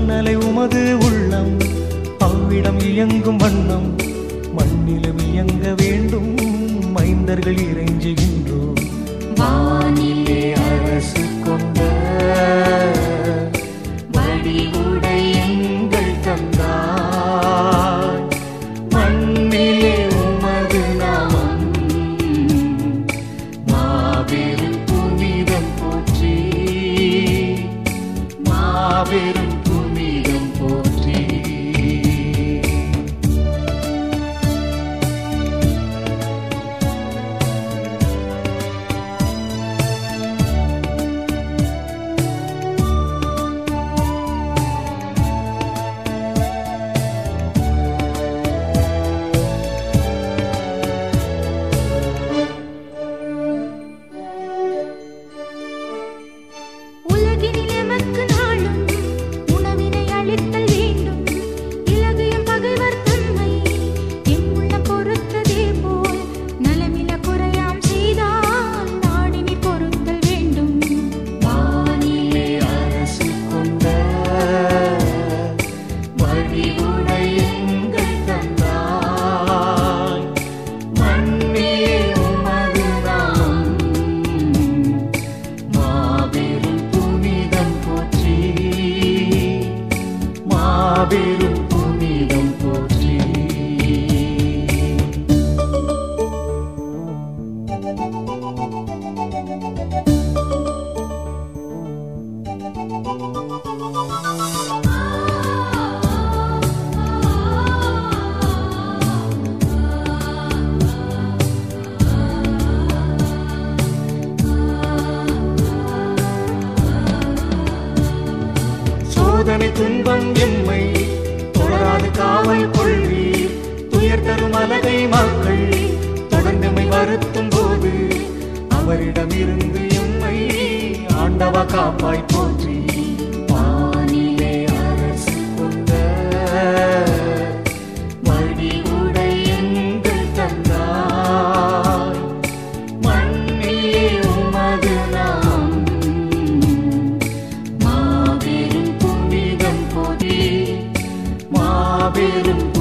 அண்ணலை உமது உள்ளம் அவ்விடம் இயங்கும் வண்ணம் மண்ணிலும் இயங்க வேண்டும் மைந்தர்கள் இறைஞ்சுகின்றோம். வானிலே அரசு கொண்ட வடிவுடை எங்கள் தந்தாய், மண்ணிலே உமது நாமம் மாபெரும் புனிதம் போற்றி, மாபெரும் புனிதம் போற்றி. மாபெரும் புனிதம் போற்றி. சோதனை துன்பம் எம்மை தொடராது காவல் கொள்வீர், துயர் தரும் அலகை மக்கள் தொடர்ந்தமை வருத்தும் போது அவரிடமிருந்து எம்மை ஆண்டவா காப்பாய் போற்றி. வானிலே அரசு கொண்ட வடிவுடை எங்கள் தந்தாய், மண்ணிலே உமது நாமம் மாபெரும் புனிதம் போற்றி, மாபெரும்